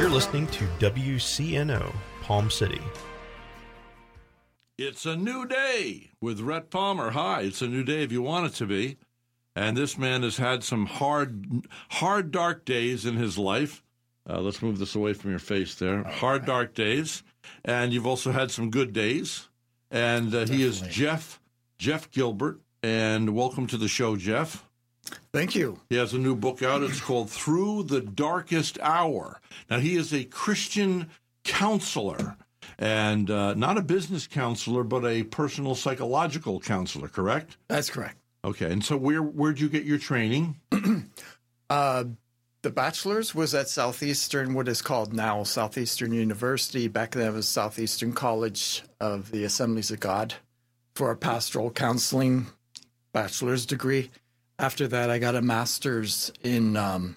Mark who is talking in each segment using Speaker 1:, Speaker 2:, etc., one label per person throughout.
Speaker 1: listening to WCNO, Palm City.
Speaker 2: It's a new day with Rhett Palmer. Hi, it's a new day if you want it to be. And this man has had some hard, dark days in his life. Let's move this away from your face there. Hard, dark days. And you've also had some good days. And he is Jeff Gilbert. And welcome to the show, Jeff.
Speaker 3: Thank you.
Speaker 2: He has a new book out. It's called Through the Darkest Hour. Now, he is a Christian counselor. And not a business counselor, but a personal psychological counselor, correct?
Speaker 3: That's correct.
Speaker 2: Okay. And so where'd you get your training?
Speaker 3: The bachelor's was at Southeastern, what is called now Southeastern University. Back then it was Southeastern College of the Assemblies of God for a pastoral counseling bachelor's degree. After that, I got a master's in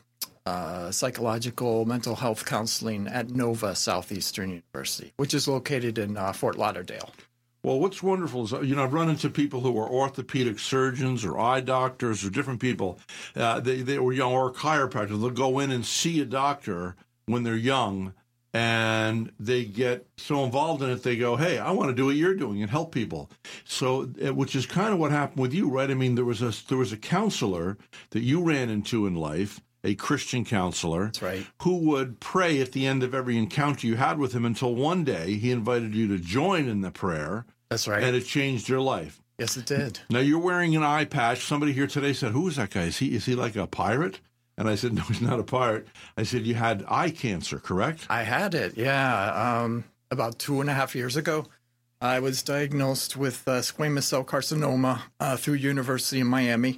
Speaker 3: psychological mental health counseling at Nova Southeastern University, which is located in Fort Lauderdale.
Speaker 2: Well, what's wonderful is, I've run into people who are orthopedic surgeons or eye doctors or different people. They were young, or chiropractors. They'll go in and see a doctor when they're young, and they get so involved in it, they go, hey, I want to do what you're doing and help people. So, which is kind of what happened with you, right? I mean, there was a counselor that you ran into in life, a Christian counselor.
Speaker 3: That's right.
Speaker 2: Who would pray at the end of every encounter you had with him until one day he invited you to join in the prayer.
Speaker 3: That's right.
Speaker 2: And it changed your life.
Speaker 3: Yes, it did.
Speaker 2: Now, you're wearing an eye patch. Somebody here today said, who is that guy? Is he like a pirate? And I said, no, he's not a pirate. I said, you had eye cancer, correct?
Speaker 3: I had it, yeah. About 2.5 years ago, I was diagnosed with squamous cell carcinoma through University of Miami.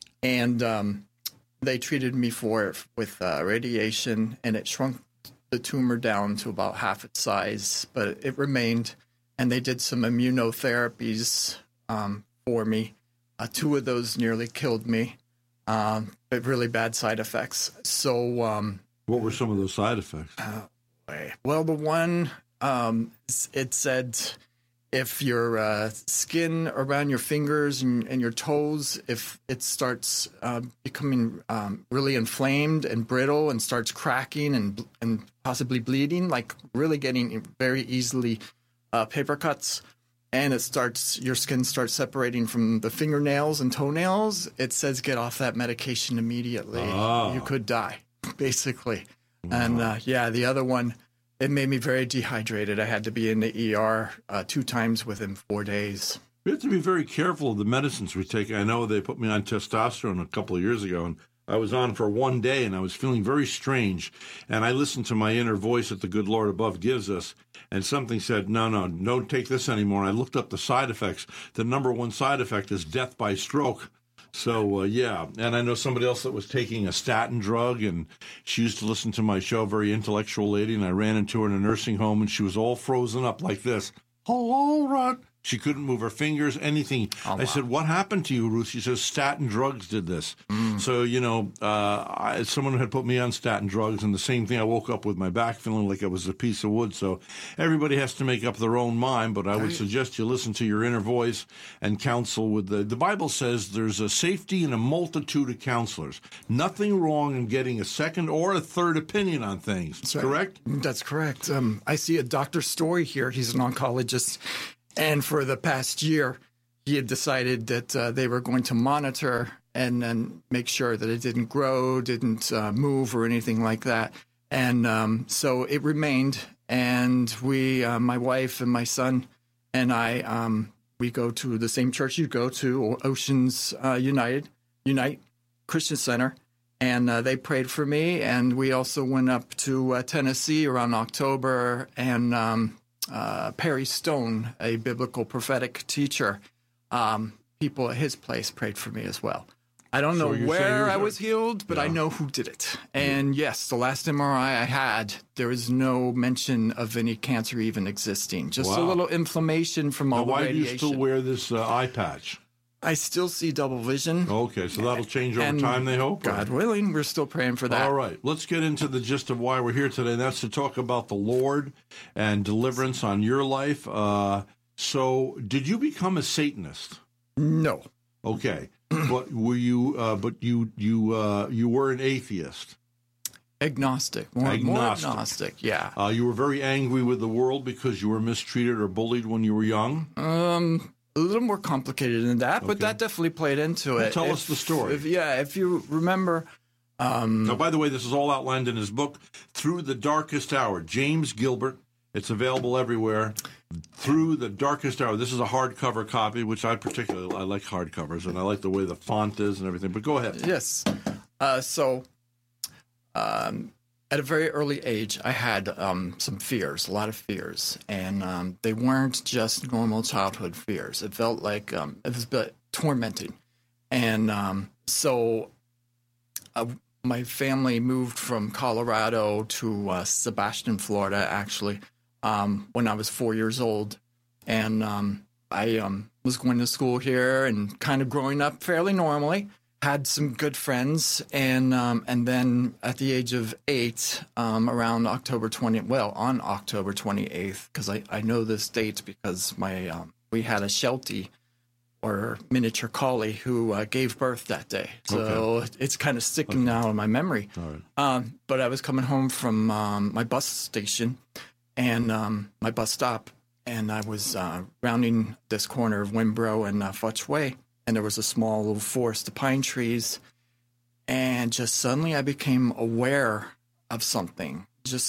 Speaker 3: And they treated me for it with radiation, and it shrunk the tumor down to about half its size, but it remained. And they did some immunotherapies for me. 2 of those nearly killed me, but really bad side effects. So,
Speaker 2: what were some of those side effects?
Speaker 3: Well, the one, it said if your skin around your fingers and your toes, if it starts becoming really inflamed and brittle and starts cracking and possibly bleeding, like really getting very easily paper cuts, and your skin starts separating from the fingernails and toenails, it says get off that medication immediately.
Speaker 2: Oh.
Speaker 3: You could die, basically. And the other one, it made me very dehydrated. I had to be in the ER 2 times within 4 days.
Speaker 2: We have to be very careful of the medicines we take. I know they put me on testosterone a couple of years ago, and I was on for 1 day, and I was feeling very strange. And I listened to my inner voice that the good Lord above gives us, and something said, no, don't take this anymore. And I looked up the side effects. The number 1 side effect is death by stroke. So, and I know somebody else that was taking a statin drug, and she used to listen to my show, very intellectual lady, and I ran into her in a nursing home, and she was all frozen up like this. Hello, Rod. She couldn't move her fingers, anything.
Speaker 3: Oh, wow.
Speaker 2: I said, what happened to you, Ruth? She says, statin drugs did this. So, someone had put me on statin drugs, and the same thing, I woke up with my back feeling like it was a piece of wood. So everybody has to make up their own mind, but I would suggest you listen to your inner voice and counsel with the Bible says there's a safety in a multitude of counselors. Nothing wrong in getting a second or a third opinion on things.
Speaker 3: That's right.
Speaker 2: Correct?
Speaker 3: That's correct. I see a Dr. Story here. He's an oncologist. And for the past year, he had decided that they were going to monitor and then make sure that it didn't grow, didn't move or anything like that. And so it remained. And we, my wife and my son and I, we go to the same church you go to, Oceans Unite Christian Center. And they prayed for me. And we also went up to Tennessee around October, and Perry Stone, a biblical prophetic teacher, people at his place prayed for me as well. I don't know where I was healed, but I know who did it. And yes, the last MRI I had, there was no mention of any cancer even existing. Just a little inflammation from all the radiation.
Speaker 2: Why do you still wear this eye patch?
Speaker 3: I still see double vision.
Speaker 2: Okay, so that'll change over time, they hope?
Speaker 3: God willing, we're still praying for that.
Speaker 2: All right, let's get into the gist of why we're here today. And that's to talk about the Lord and deliverance on your life. So, did you become a Satanist?
Speaker 3: No.
Speaker 2: Okay, but were you? But you were an atheist.
Speaker 3: Agnostic. More agnostic, yeah.
Speaker 2: You were very angry with the world because you were mistreated or bullied when you were young?
Speaker 3: A little more complicated than that, but that definitely played into it.
Speaker 2: Tell us the story.
Speaker 3: If you remember...
Speaker 2: Now, by the way, this is all outlined in his book, Through the Darkest Hour. James Gilbert. It's available everywhere. Through the Darkest Hour. This is a hardcover copy, which I like hardcovers, and I like the way the font is and everything. But go ahead.
Speaker 3: Yes. At a very early age, I had some fears, a lot of fears, and they weren't just normal childhood fears. It felt like it was a bit tormenting. And my family moved from Colorado to Sebastian, Florida, actually, when I was 4 years old. And I was going to school here and kind of growing up fairly normally. Had some good friends, and then at the age of 8, around October 28th, because I know this date because we had a Sheltie, or miniature collie, who gave birth that day. So it's kind of sticking now in my memory.
Speaker 2: All right.
Speaker 3: But I was coming home from my bus station and my bus stop, and I was rounding this corner of Wimbrow and Futch Way. And there was a small little forest of pine trees. And just suddenly I became aware of something.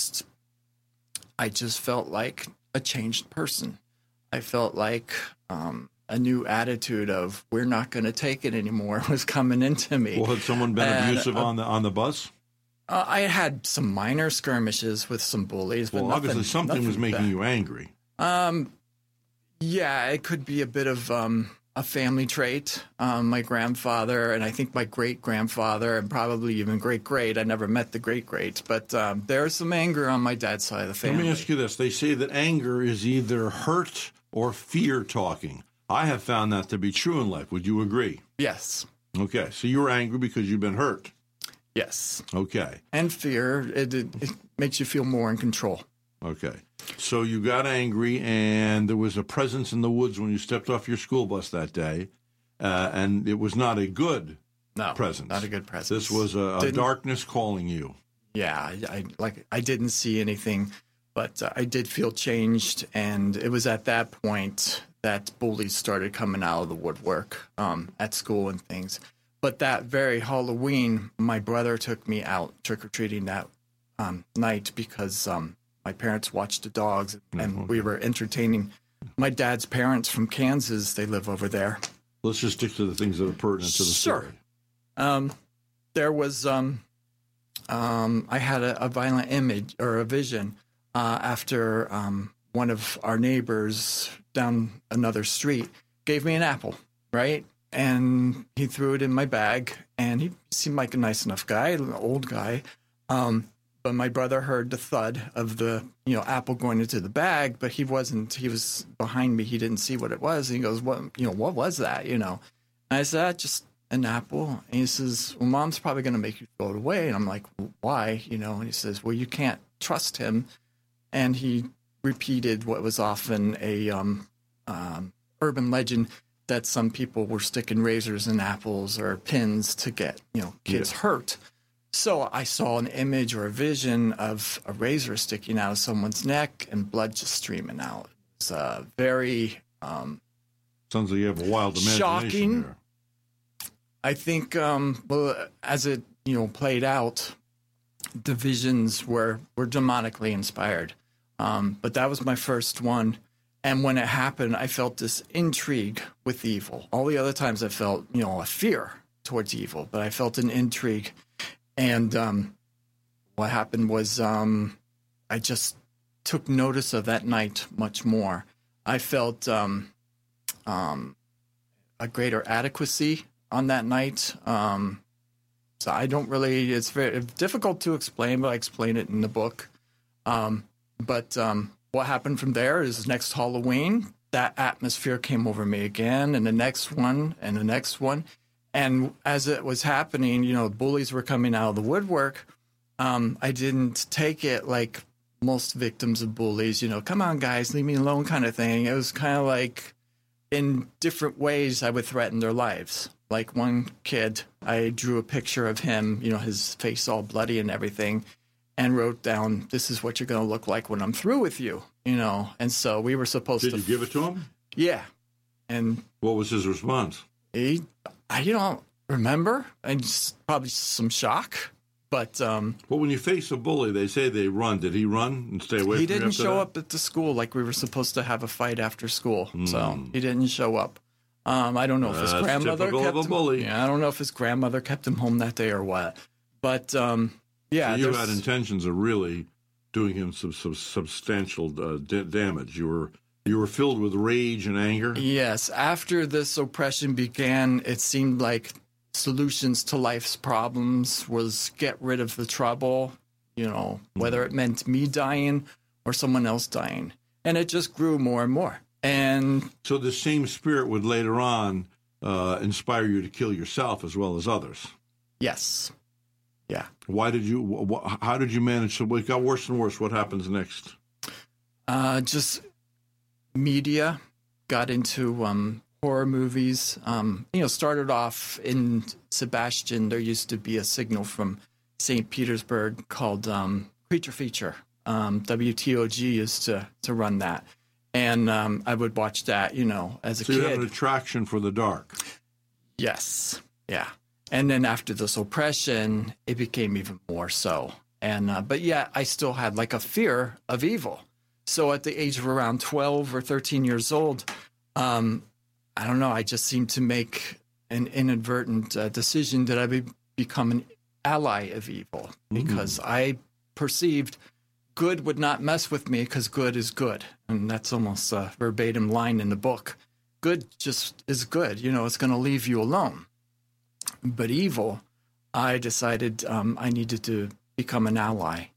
Speaker 3: I just felt like a changed person. I felt like a new attitude of we're not going to take it anymore was coming into me.
Speaker 2: Well, had someone been abusive on the bus?
Speaker 3: I had some minor skirmishes with some bullies. But
Speaker 2: obviously something was making you angry.
Speaker 3: Yeah, it could be a bit of... a family trait. My grandfather, and I think my great-grandfather, and probably even great-great. I neat met the great-great, but there's some anger on my dad's side of the family.
Speaker 2: Let me ask you this. They say that anger is either hurt or fear talking. I have found that to be true in life. Would you agree?
Speaker 3: Yes.
Speaker 2: Okay, so you were angry because you've been hurt.
Speaker 3: Yes.
Speaker 2: Okay.
Speaker 3: And fear, it makes you feel more in control.
Speaker 2: Okay. So you got angry, and there was a presence in the woods when you stepped off your school bus that day, and it was not a good presence.
Speaker 3: Not a good presence.
Speaker 2: This was a darkness calling you.
Speaker 3: Yeah, I didn't see anything, but I did feel changed, and it was at that point that bullies started coming out of the woodwork at school and things. But that very Halloween, my brother took me out trick-or-treating that night because... my parents watched the dogs, and we were entertaining my dad's parents from Kansas. They live over there.
Speaker 2: Let's just stick to the things that are pertinent to the story.
Speaker 3: There was, I had a violent image or a vision after one of our neighbors down another street gave me an apple, right? And he threw it in my bag, and he seemed like a nice enough guy, an old guy. But my brother heard the thud of the, apple going into the bag, but he was behind me. He didn't see what it was. And he goes, what was that? And I said, just an apple. And he says, well, Mom's probably going to make you throw it away. And I'm like, why? And he says, well, you can't trust him. And he repeated what was often a urban legend that some people were sticking razors in apples or pins to get, kids hurt. So I saw an image or a vision of a razor sticking out of someone's neck and blood just streaming out. It's very
Speaker 2: sounds like you have a wild imagination.
Speaker 3: Shocking.
Speaker 2: There.
Speaker 3: I think, as it played out, the visions were demonically inspired. But that was my first one. And when it happened, I felt this intrigue with evil. All the other times I felt, a fear towards evil, but I felt an intrigue. And what happened was I just took notice of that night much more. I felt a greater adequacy on that night. So I don't really, it's very difficult to explain, but I explain it in the book. But what happened from there is next Halloween, that atmosphere came over me again, and the next one, and the next one. And as it was happening, bullies were coming out of the woodwork. I didn't take it like most victims of bullies, come on, guys, leave me alone kind of thing. It was kind of like, in different ways, I would threaten their lives. Like one kid, I drew a picture of him, his face all bloody and everything, and wrote down, "This is what you're going to look like when I'm through with you," And so we were supposed to...
Speaker 2: Did you give it to him?
Speaker 3: Yeah. And
Speaker 2: what was his response?
Speaker 3: I don't remember. And probably some shock. But
Speaker 2: well, when you face a bully, they say they run. Did he run and stay away from you?
Speaker 3: He didn't
Speaker 2: after
Speaker 3: show
Speaker 2: that?
Speaker 3: up at the school like we were supposed to have a fight after school. So he didn't show up. I don't know if his grandmother
Speaker 2: typical
Speaker 3: kept
Speaker 2: of a bully.
Speaker 3: him. Yeah, I don't know if his grandmother kept him home that day or what. But yeah,
Speaker 2: so you had intentions of really doing him some substantial damage. You were filled with rage and anger.
Speaker 3: Yes, after this oppression began, it seemed like solutions to life's problems was get rid of the trouble. Whether it meant me dying or someone else dying, and it just grew more and more. And
Speaker 2: so the same spirit would later on inspire you to kill yourself as well as others.
Speaker 3: Yes. Yeah.
Speaker 2: Why did you? How did you manage to? It got worse and worse. What happens next?
Speaker 3: Just media. Got into horror movies. Started off in Sebastian. There used to be a signal from St. Petersburg called Creature Feature. WTOG used to run that. And I would watch that, as a kid.
Speaker 2: So you had an attraction for the dark.
Speaker 3: Yes. Yeah. And then after this oppression, it became even more so. And but yeah, I still had like a fear of evil. So at the age of around 12 or 13 years old, I don't know, I just seemed to make an inadvertent decision that I would become an ally of evil because I perceived good would not mess with me because good is good. And that's almost a verbatim line in the book. Good just is good. It's going to leave you alone. But evil, I decided I needed to become an ally.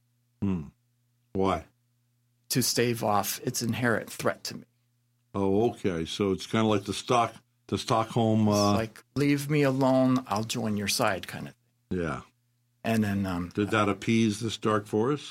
Speaker 2: Why?
Speaker 3: To stave off its inherent threat to me.
Speaker 2: Oh, okay. So it's kind of like the Stockholm...
Speaker 3: It's like, leave me alone, I'll join your side kind of thing.
Speaker 2: Yeah.
Speaker 3: And then...
Speaker 2: did that appease this dark force?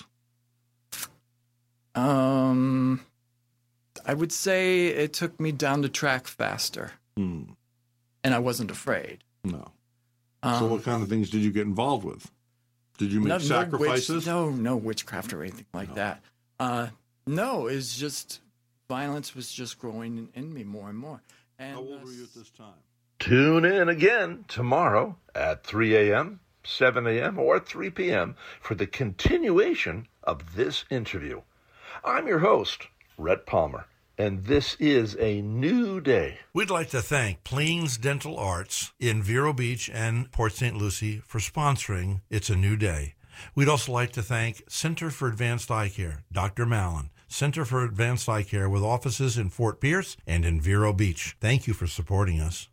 Speaker 3: I would say it took me down the track faster. And I wasn't afraid.
Speaker 2: No. So what kind of things did you get involved with? Did you make sacrifices?
Speaker 3: No witchcraft or anything like that. No, it's just violence was just growing in me more and more. And,
Speaker 2: how old were you at this time?
Speaker 4: Tune in again tomorrow at 3 a.m., 7 a.m., or 3 p.m. for the continuation of this interview. I'm your host, Rhett Palmer, and this is a new day.
Speaker 5: We'd like to thank Pleens Dental Arts in Vero Beach and Port St. Lucie for sponsoring It's a New Day. We'd also like to thank Center for Advanced Eye Care, Dr. Mallon, Center for Advanced Eye Care with offices in Fort Pierce and in Vero Beach. Thank you for supporting us.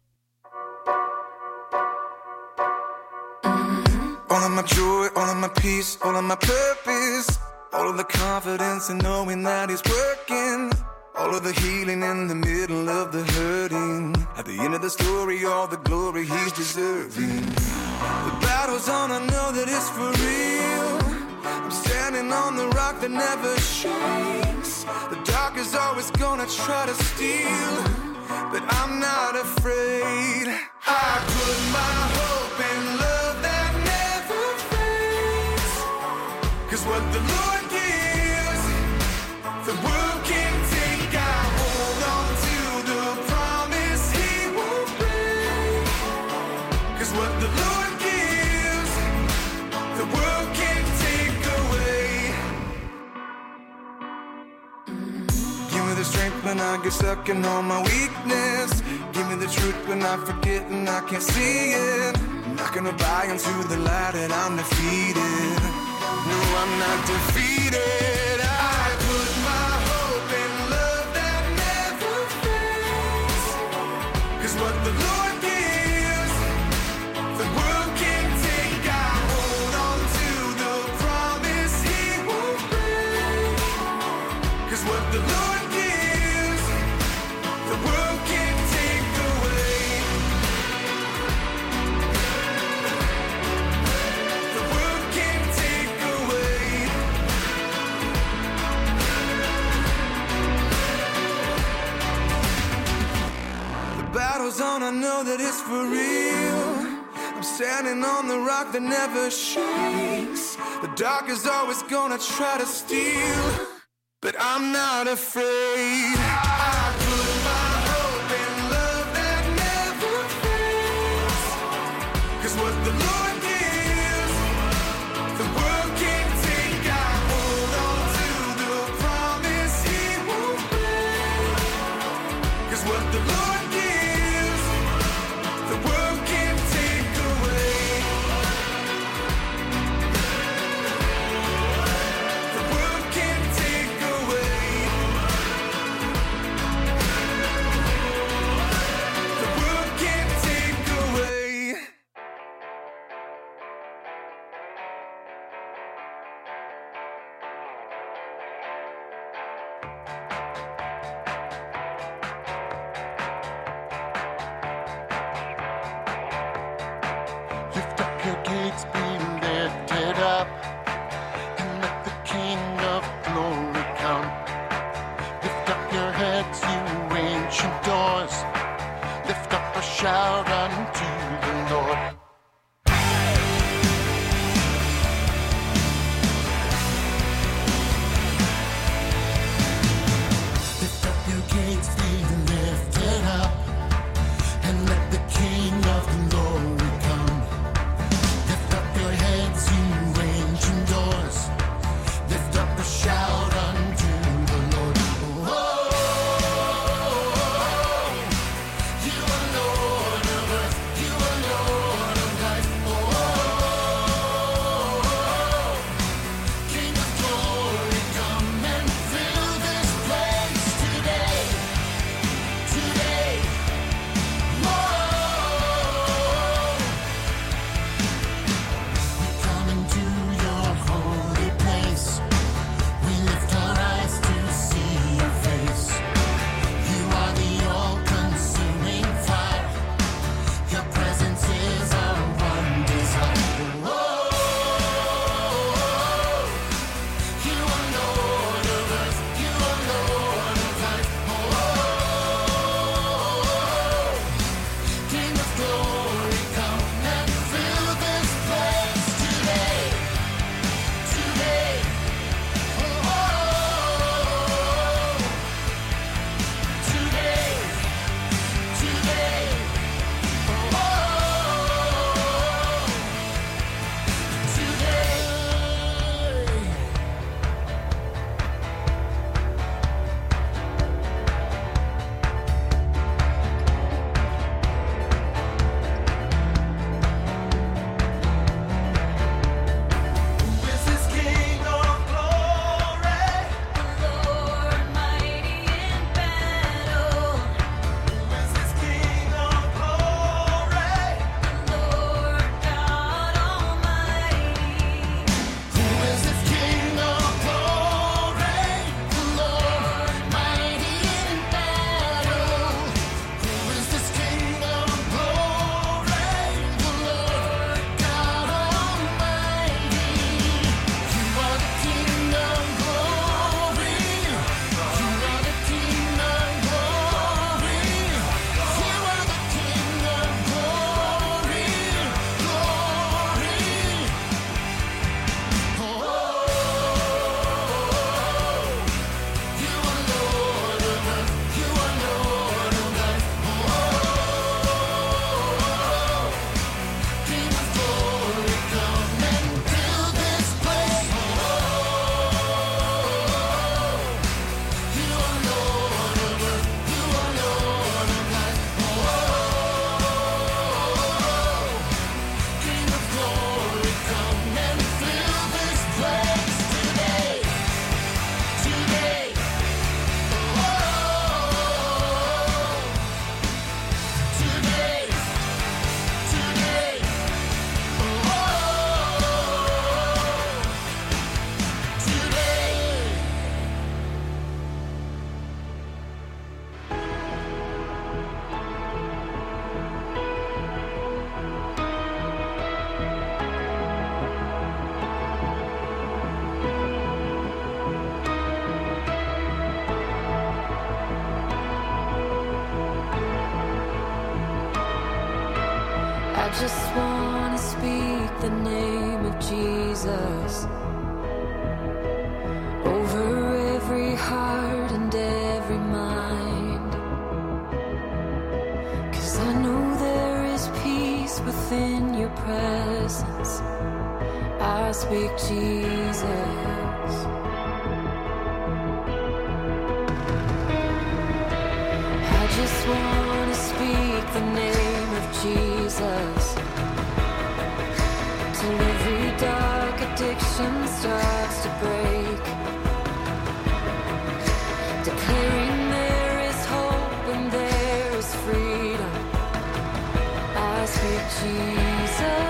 Speaker 6: All of my joy, all of my peace, all of my purpose, all of the confidence in knowing that He's working, all of the healing in the middle of the hurting. At the end of the story, all the glory He's deserving. The battle's on, I know that it's for real. I'm standing on the rock that never shakes. The dark is always gonna try to steal, but I'm not afraid. I put my hope in love that never fades. 'Cause what the Lord gives, the world can't take. I hold on to the promise He won't break. 'Cause what the Lord gives, the world can't take away. Give me the strength when I get stuck in all my weakness. Give me the truth when I forget and I can't see it. I'm not gonna buy into the lie that I'm defeated. No, I'm not defeated. I put my hope in love that never fades. 'Cause what the Lord gives, the world can't take. I hold on to the promise He won't break. 'Cause what the Lord gives, the world can't take away. The world can't take away. know that it's for real. I'm standing on the rock that never shakes. The dark is always gonna try to steal, but I'm not afraid. I put my hope in love that never fails. 'Cause what the Lord gives, the world can't take. I hold on to the promise He won't break. 'Cause what the Lord gives, the world can't take away. The world can't take away. The world can't take away.
Speaker 7: Lift up your gates, be lifted up, and let the King of glory come. Lift up your heads, you ancient doors. Lift up a shout unto the Lord. Lift up your gates, be lifted up, and let the King of glory come. Lift up your heads, you ancient doors. Lift up a shout unto the Lord. Oh, you are Lord of earth. You
Speaker 8: I just want to speak the name of Jesus over every heart and every mind. 'Cause I know there is peace within your presence. I speak Jesus. I just want to speak the name of Jesus till every dark addiction starts to break, declaring there is hope and there is freedom. I speak Jesus.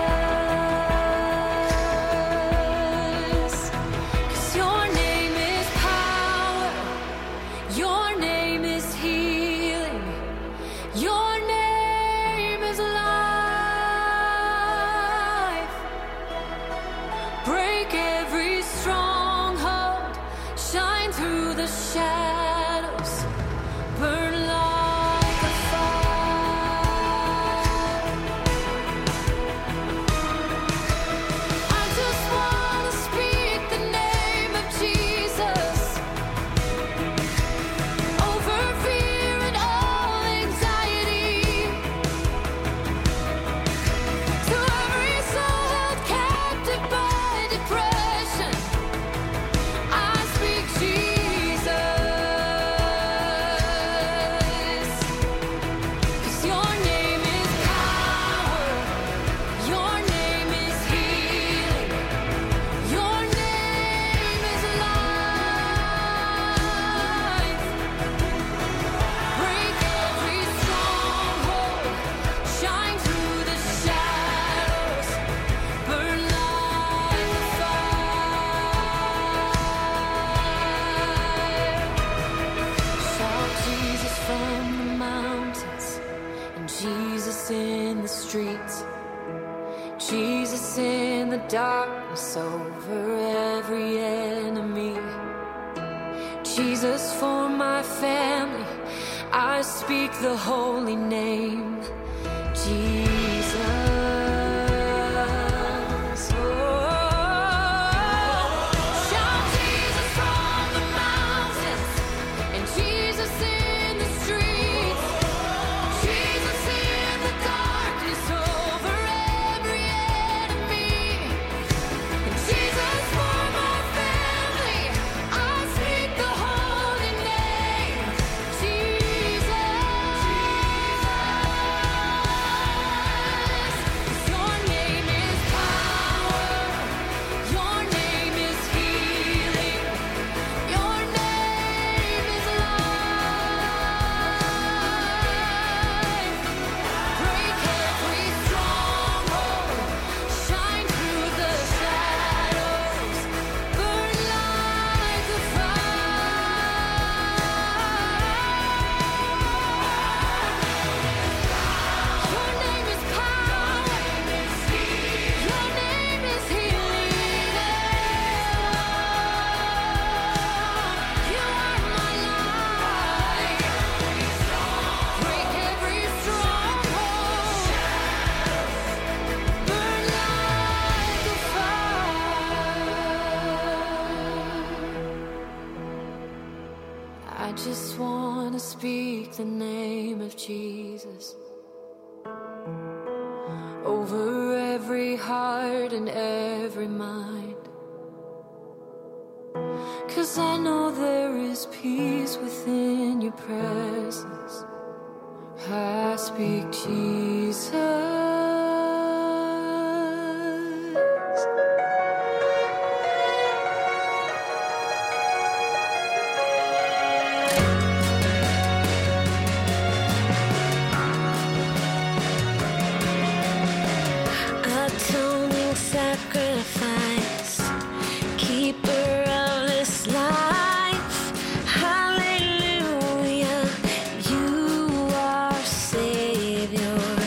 Speaker 8: Jesus in the darkness over every enemy. Jesus for my family, I speak the holy name, Jesus. Shout Jesus from the mountains and Jesus in the streets. Jesus in the darkness over every enemy. And Jesus for my family, I speak the holy name, Jesus. Your name is power. Your name is healing. Your name is life. Break every stronghold. Shine through the shadows. Burn like a fire. Your name is power. Your name is healing. You are my life. Break every stronghold. Burn like a fire. I just want to speak the name of Jesus over every heart and every mind. 'Cause I know there is peace within your presence. I speak Jesus.
Speaker 9: Atoning sacrifice, keeper of this life. Hallelujah, you are Savior.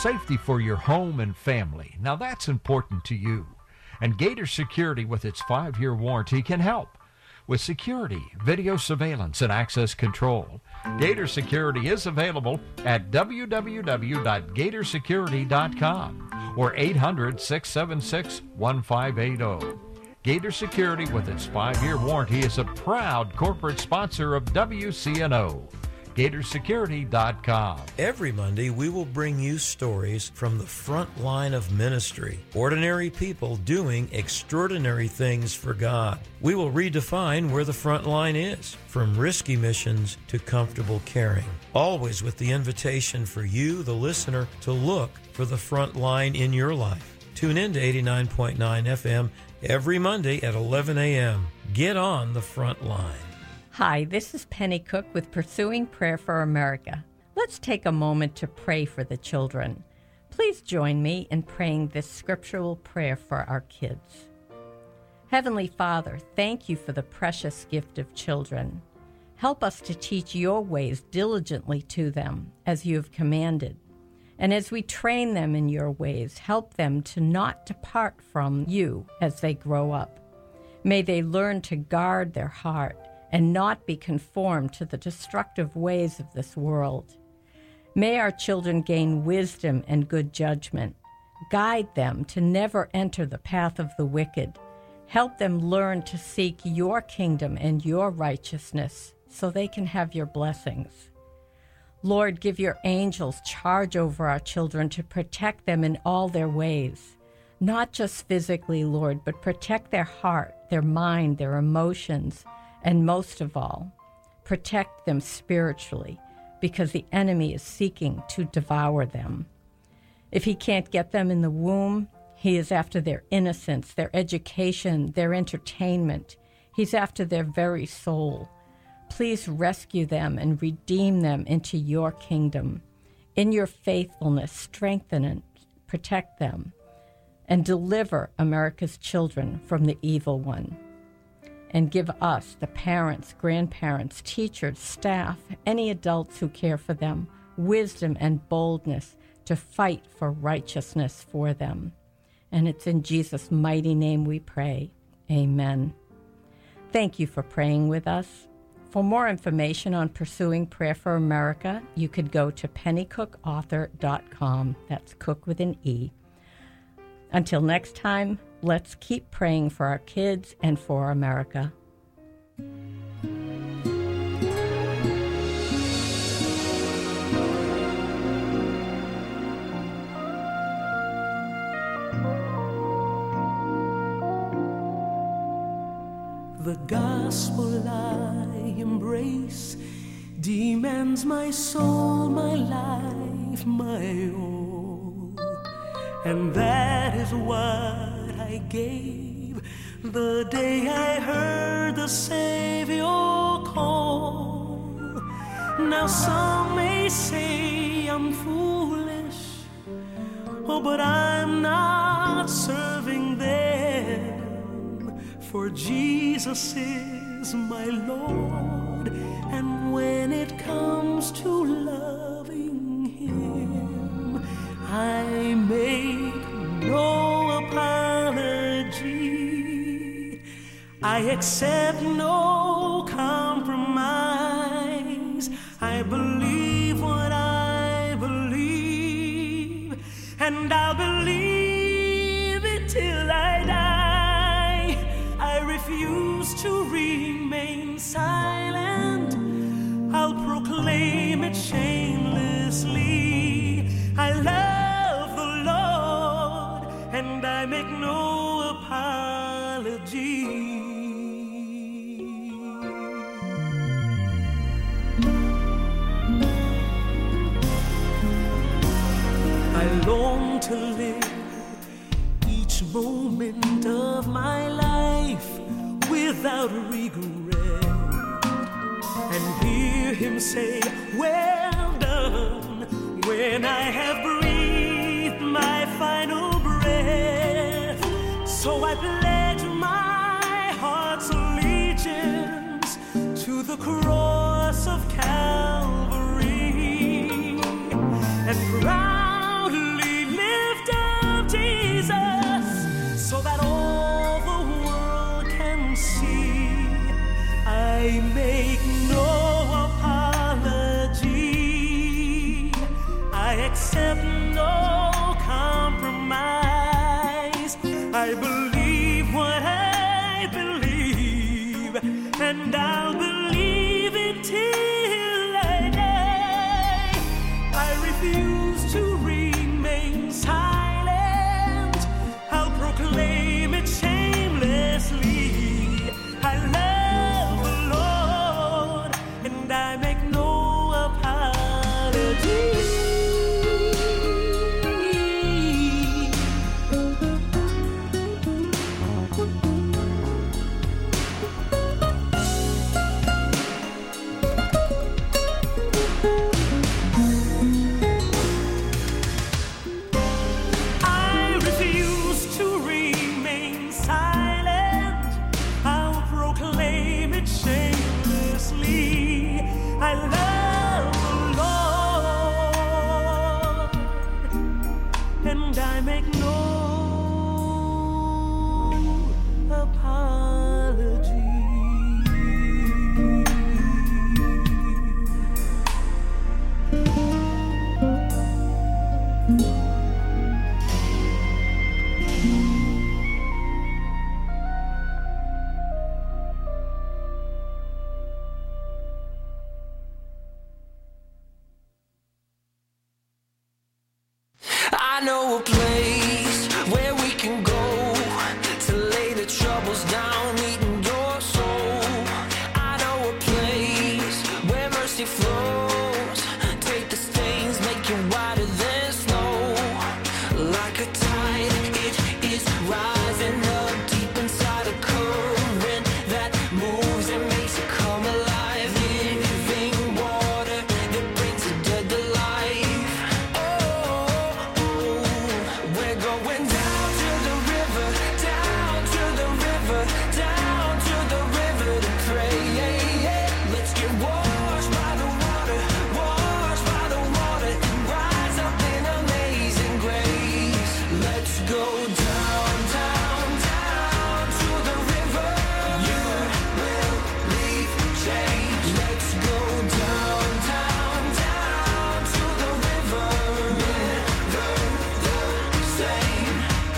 Speaker 10: safety for your home and family. Now that's important to you. And Gator Security, with its 5-year warranty, can help with security, video surveillance, and access control. Gator Security is available at www.gatorsecurity.com or 800-676-1580. Gator Security, with its 5-year warranty, is a proud corporate sponsor of WCNO. GatorSecurity.com.
Speaker 11: Every Monday, we will bring you stories from the front line of ministry. Ordinary people doing extraordinary things for God. We will redefine where the front line is, from risky missions to comfortable caring. Always with the invitation for you, the listener, to look for the front line in your life. Tune in to 89.9 FM every Monday at 11 a.m. Get on the front line.
Speaker 12: Hi, this is Penny Cook with Pursuing Prayer for America. Let's take a moment to pray for the children. Please join me in praying this scriptural prayer for our kids. Heavenly Father, thank you for the precious gift of children. Help us to teach your ways diligently to them, as you have commanded. And as we train them in your ways, help them to not depart from you as they grow up. May they learn to guard their heart and not be conformed to the destructive ways of this world. May our children gain wisdom and good judgment. Guide them to never enter the path of the wicked. Help them learn to seek your kingdom and your righteousness so they can have your blessings. Lord, give your angels charge over our children to protect them in all their ways. Not just physically, Lord, but protect their heart, their mind, their emotions, and most of all, protect them spiritually, because the enemy is seeking to devour them. If he can't get them in the womb, he is after their innocence, their education, their entertainment. He's after their very soul. Please rescue them and redeem them into your kingdom. In your faithfulness, strengthen and protect them, and deliver America's children from the evil one. And give us, the parents, grandparents, teachers, staff, any adults who care for them, wisdom and boldness to fight for righteousness for them. And it's in Jesus' mighty name we pray. Amen. Thank you for praying with us. For more information on Pursuing Prayer for America, you could go to pennycookauthor.com. That's Cook with an E. Until next time, let's keep praying for our kids and for America.
Speaker 13: The gospel I embrace demands my soul, my life, my all. And that is what I gave the day I heard the Savior call. Now some may say I'm foolish, oh, but I'm not serving them. For Jesus is my Lord, and when it comes to loving Him, I make no apology. I accept no compromise. I believe what I believe, and I'll believe it till I die. I refuse to remain silent. I'll proclaim it shamelessly. I love the Lord, and I make no apology. I long to live each moment of my life without regret, and hear Him say, well done, when I have breathed my final breath. So I pledge my heart's allegiance to the cross of Calvary, and proudly I make no apology. I love the Lord, and I make no apology.
Speaker 14: I know a place where we can go to lay the troubles down, eating your soul. I know a place where mercy flows, take the stains, make you whiter than snow. Like a tide, it is rising up deep inside a current that moves and makes it come alive. Living water that brings the dead to life. We're going down to the river, down to the river, down to the river to pray. Let's get washed by the water, and rise up in amazing grace. Let's go down, down, down to the river. You will leave change. Let's go down, down, down to the river. Same.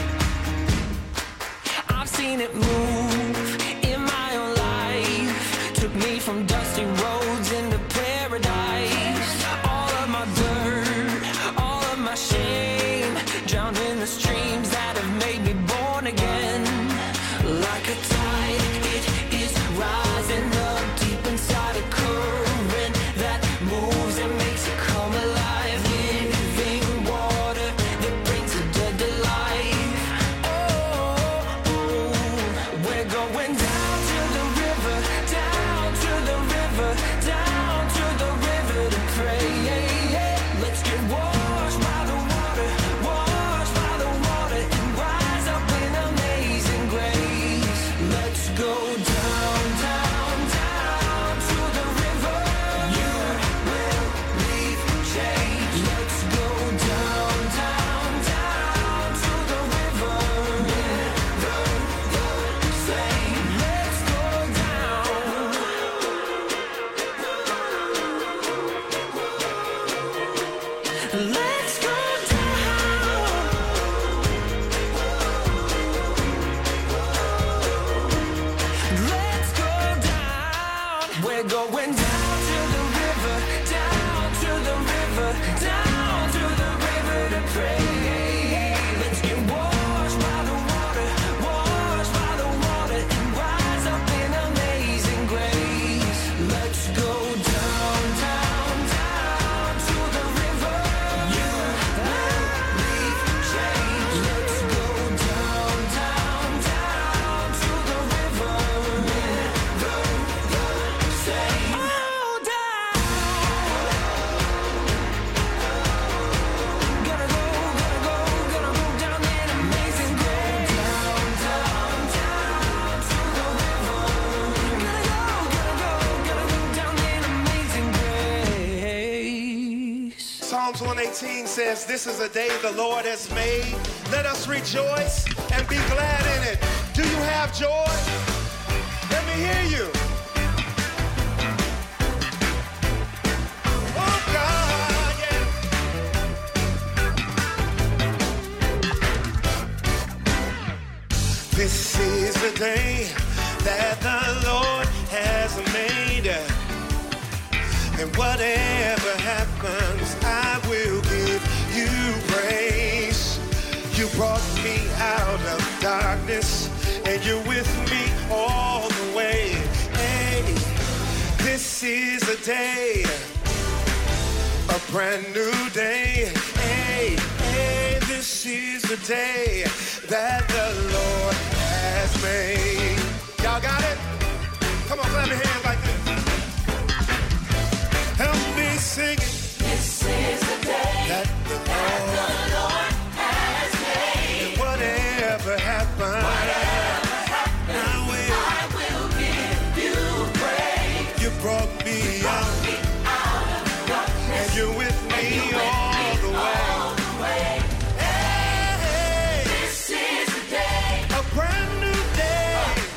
Speaker 14: I've seen it move in my own life. Took me from dusty roads into paradise. All of my dirt, all of my shame, drowned in the streams that have made me born again. Like a tide, it is rising up deep inside a current that moves and makes it come alive. Living water that brings the dead to life. We're going down to the river, down to the river, down to the river to pray. Let's get washed by the water, and rise up in amazing grace. Let's go down, down, down to the river. You will leave change. Let's go down, down, down to the river. Same. Let's go down. Let's go down. Let's go down. We're going down to the river, down to the river, down to the river to pray. Let's get washed by the water, and rise up in amazing grace. Let's go down, down, down to the river. You will leave change. Let's go down, down, down to the river. Same. Oh, down. Gotta go down in amazing grace. Down, down, down to the river. Gotta go down in amazing grace.
Speaker 15: Psalms 118 says, "This is a day the Lord has made. Let us rejoice and be glad in it." Do you have joy? Let me hear you. Oh God, yeah. This is the day that the Lord has made. And whatever happens, I will give you praise. You brought me out of darkness, and you're with me all the way. Hey, this this is a day, a brand new day. Hey, hey, this is the day that the Lord has made. Y'all got it? Come on, clap your hands like this. Help me sing it. This is the day that the Lord has made. And whatever happens, I will give you praise. You brought me out of darkness, and you're with me all the way. Hey, this is the day, a brand new day,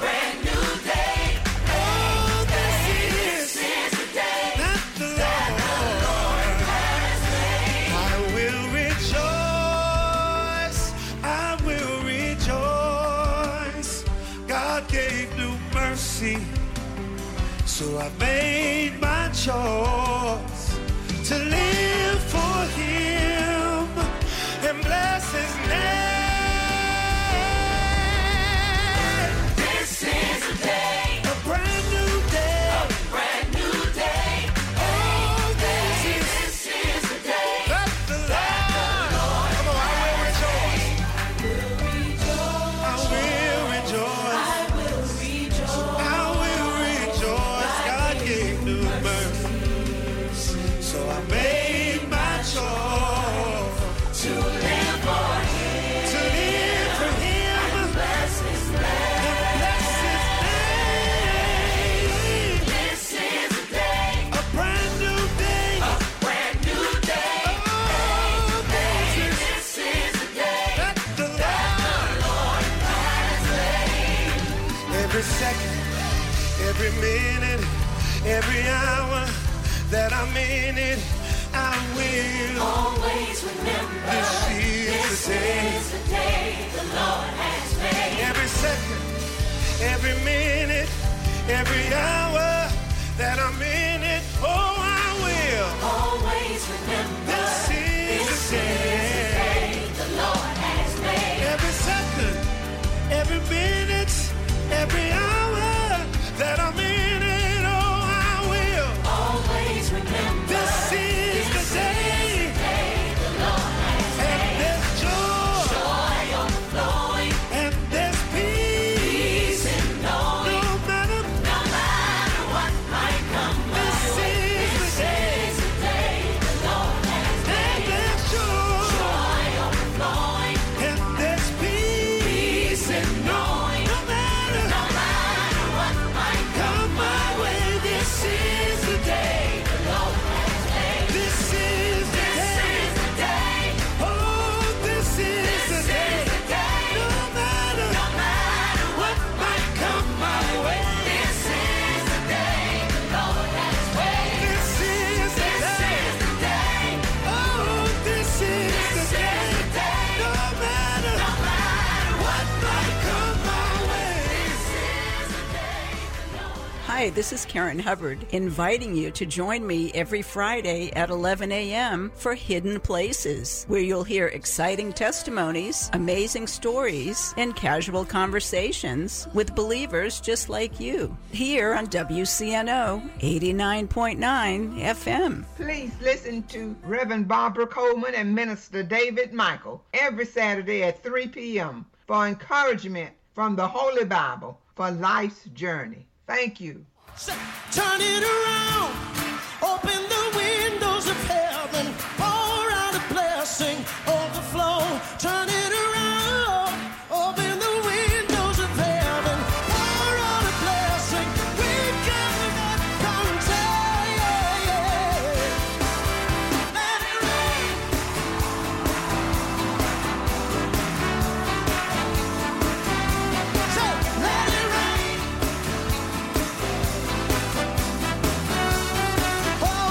Speaker 15: Oh, this is the day that the Lord has made. I will rejoice. God gave new mercy, so I made my choice to live for Him and bless His name. This is a day, a brand new day, Oh, this is the day that the Lord. Come on, I will rejoice. I will rejoice. God gave new mercy, so I made my choice to live for Him, and bless His name. This is a day, a brand new day, Oh, this is the day that the Lord has made. Every second, every minute, every hour that I'm in it, I will always remember. This is the day the Lord has made. Every second, every minute, every hour that I'm in it, oh, I will always remember. This is the day the Lord has made. Every second, every minute, every hour that I'm in it, oh, I will always remember. This is the day the Lord has made. And there's joy overflowing, and there's peace in knowing, no matter what might come my way. This is the day the Lord has made. And there's joy overflowing, and there's peace in knowing, no matter what might come my way. This is the day the Lord has made. This is the day. Oh, this is the day. No matter what might come my way. This is the day the Lord has made. This is the day. Oh, this is the day. No matter what might come my way. This is the day the Lord.
Speaker 16: Hi, this is Karen Hubbard, inviting you to join me every Friday at 11 a.m. for Hidden Places, where you'll hear exciting testimonies, amazing stories, and casual conversations with believers just like you, here on WCNO 89.9 FM.
Speaker 17: Please listen to Reverend Barbara Coleman and Minister David Michael every Saturday at 3 p.m. for encouragement from the Holy Bible for life's journey. Thank you.
Speaker 13: Turn it around, open the windows of heaven, pour out a blessing, overflow. Turn it around, open the windows of heaven, pour out a blessing. We gather that contain. Let it rain. Say, let it rain. Oh,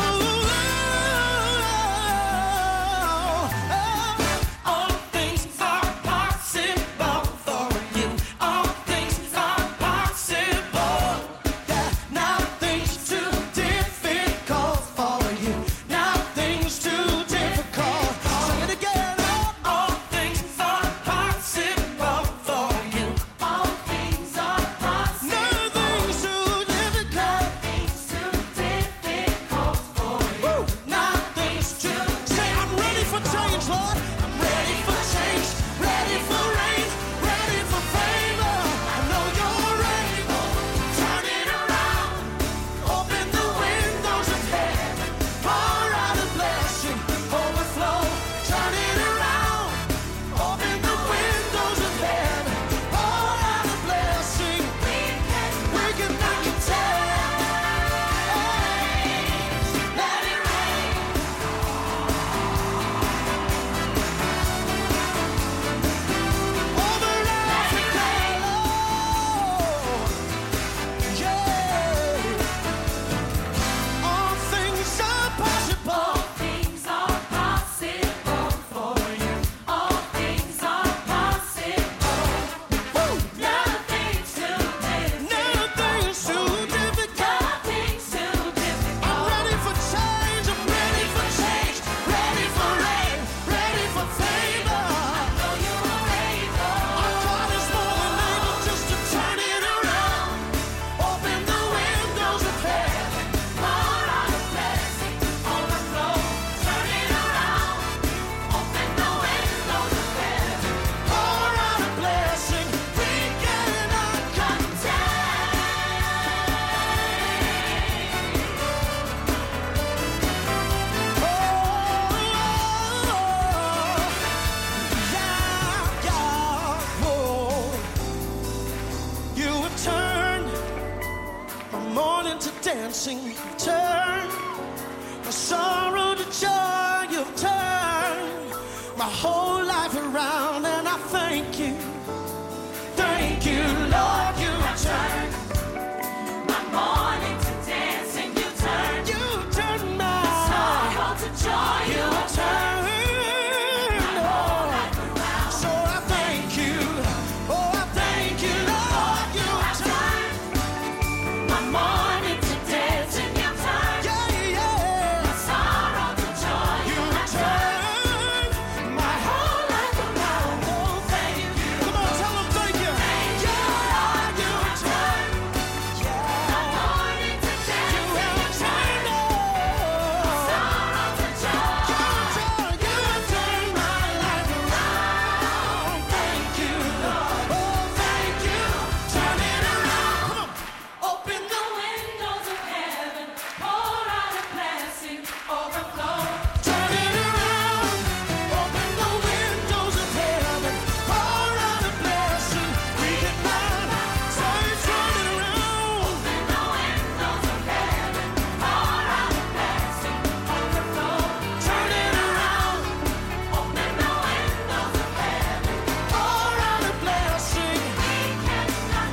Speaker 13: whole life around, and I thank you. Thank you, Lord, you turned my mourning to dancing. You turned my sorrow to joy. You turned my whole life around. So I thank you. Oh, I thank you, Lord, you turned my mourning to dancing. You turned my sorrow to joy. You turned my whole life around. Oh, thank you. Come on, tell them thank you. Thank you, Lord, you turned my mourning to dancing. You turned my sorrow to joy. You turned my life around. Thank you, Lord. Oh, thank you. Turn it around. Come on. Open the windows of heaven, pour out a blessing, overflow. Turn it around. Open the windows of heaven, pour out a blessing. We can find. So you turn it around. Open the windows of heaven, pour out a blessing, overflow. Turn it around. Open the windows of heaven, pour out a blessing. We cannot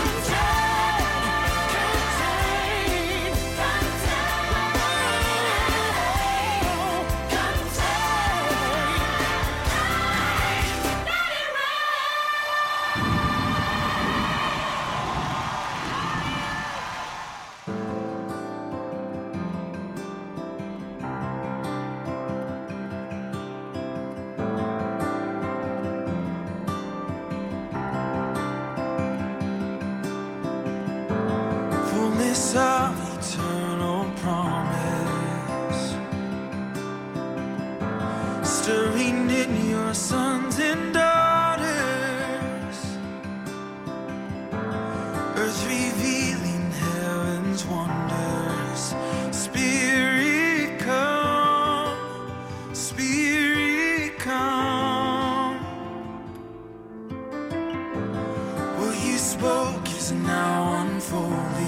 Speaker 6: Fullness of eternal promise, stirring in your sons and daughters, earth revealing heaven's wonders. Spirit come, Spirit come. What you spoke is now unfolding.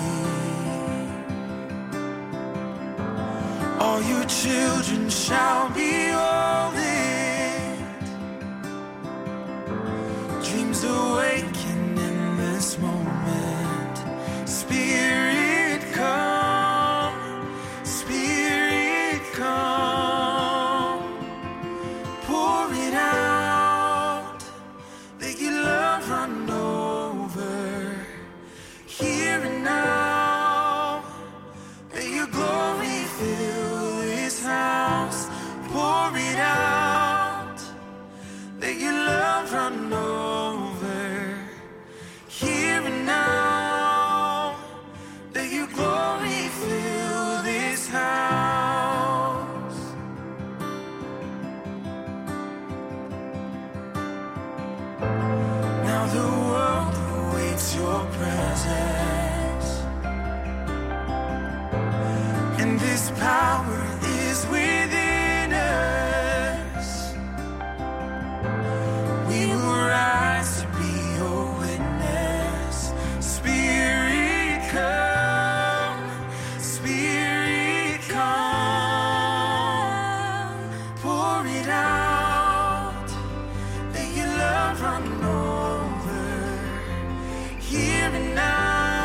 Speaker 6: All your children shall behold it. Dreams awaken in this moment. Spirit come, Spirit come. Pour it out, let your love run over. Here and now, let your glory fill this house. Pour it out, let your love run over. Here and now, let your glory fill this house. Now the world awaits your presence, and this power is within us. We will rise to be your witness. Spirit come, Spirit come. Pour it out, let your love run over. Here and now.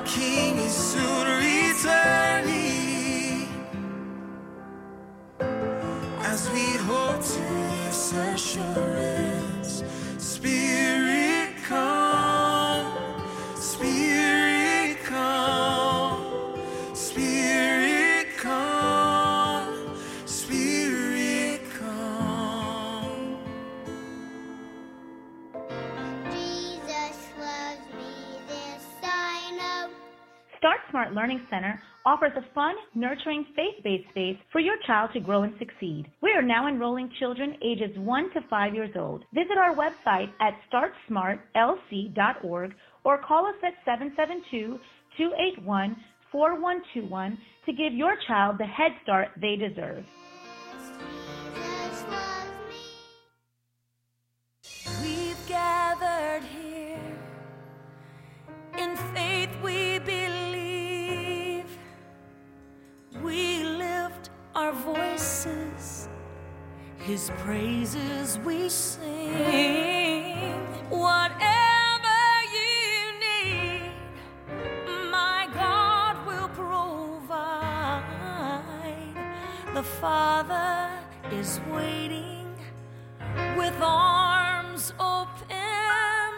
Speaker 6: King is soon returning. As we hold to this assurance, Spirit come, Spirit come, Spirit come, Spirit come.
Speaker 18: Jesus loves me, this I know.
Speaker 19: Start Smart Learning Center offers a fun, nurturing, faith-based space for your child to grow and succeed. We are now enrolling children ages 1 to 5 years old. Visit our website at startsmartlc.org or call us at 772-281-4121 to give your child the head start they deserve.
Speaker 8: We've gathered here in faith we believe. We lift our voices, His praises we sing. Whatever you need, my God will provide. The Father is waiting with arms open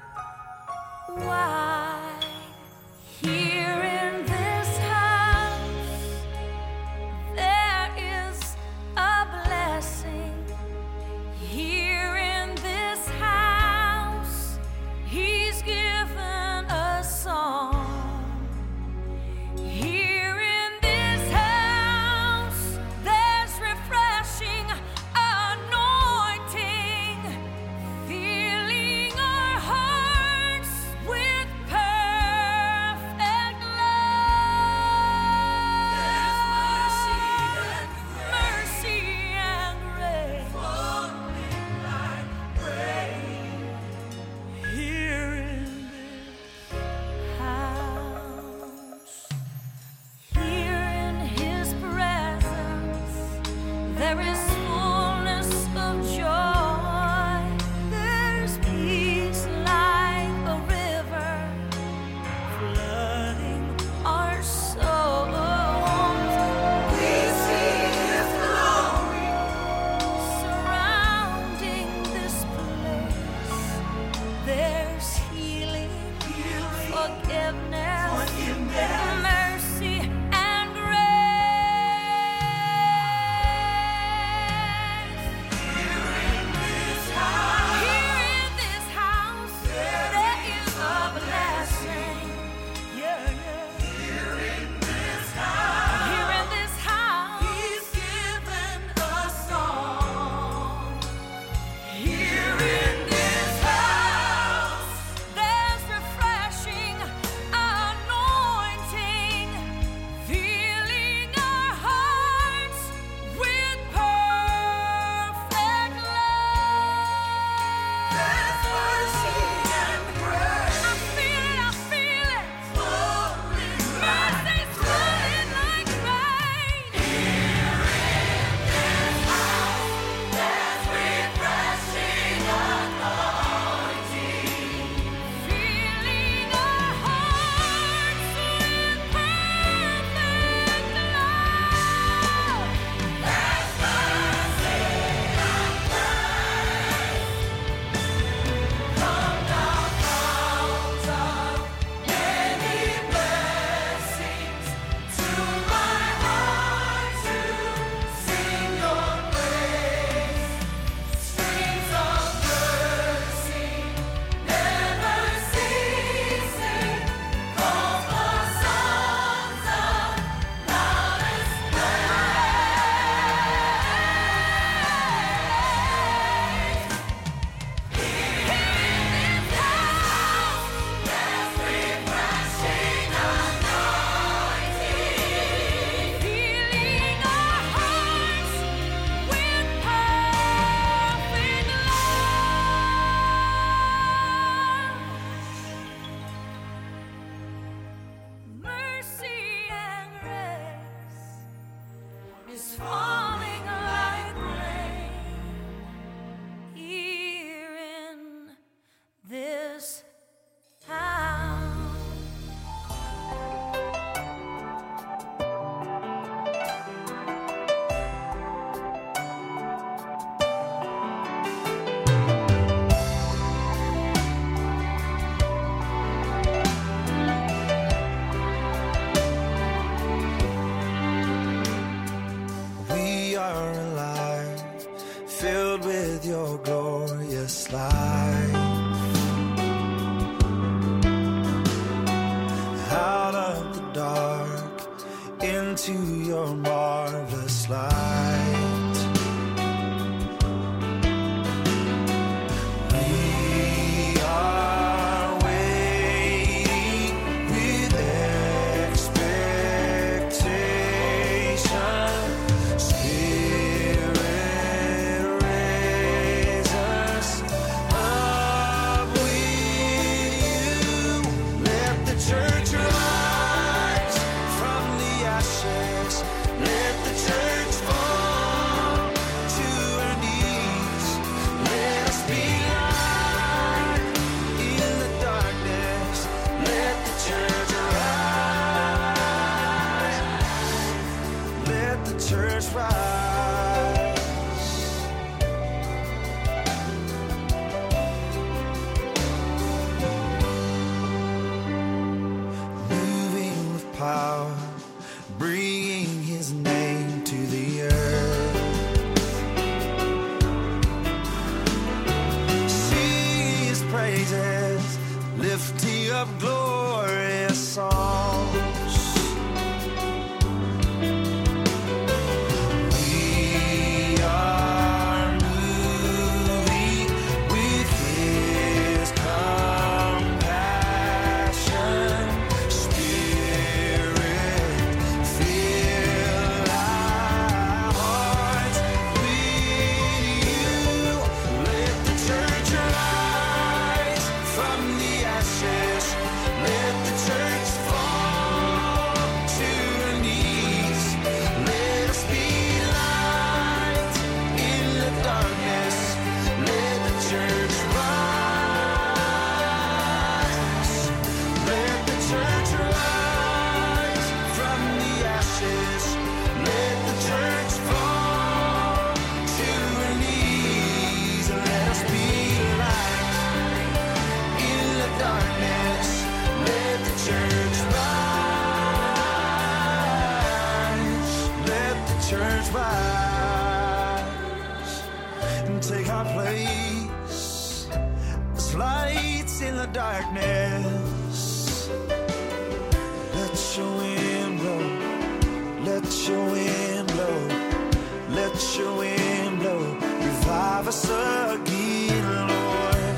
Speaker 8: wide. Here in this house, there is a blessing. Here in this house, He's given a song. Here in this house, there's refreshing anointing, filling our hearts with
Speaker 6: life. Out of the dark into your marvelous light. We are waiting with expectation. Spirit, raise us up with you. Let the church rise from the ashes. Let the church fall to her knees. Let us be light in the darkness. Let the church rise. Let the church rise. Moving with power, bringing his name to the earth. Sing his praises, lifting up glorious songs. We are moving with his compassion. Spirit, fill our hearts with you. Let the church rise from the ashes. Let the church fall to her knees. Let us be light in the darkness. Let the church rise. Let the church rise from the ashes. Let the church fall to her knees. Let us be light in the darkness. Let the church rise. Let the church rise and take our place as lights in the darkness. Let your wind blow. Let your wind blow. Let your wind blow. Revive us again.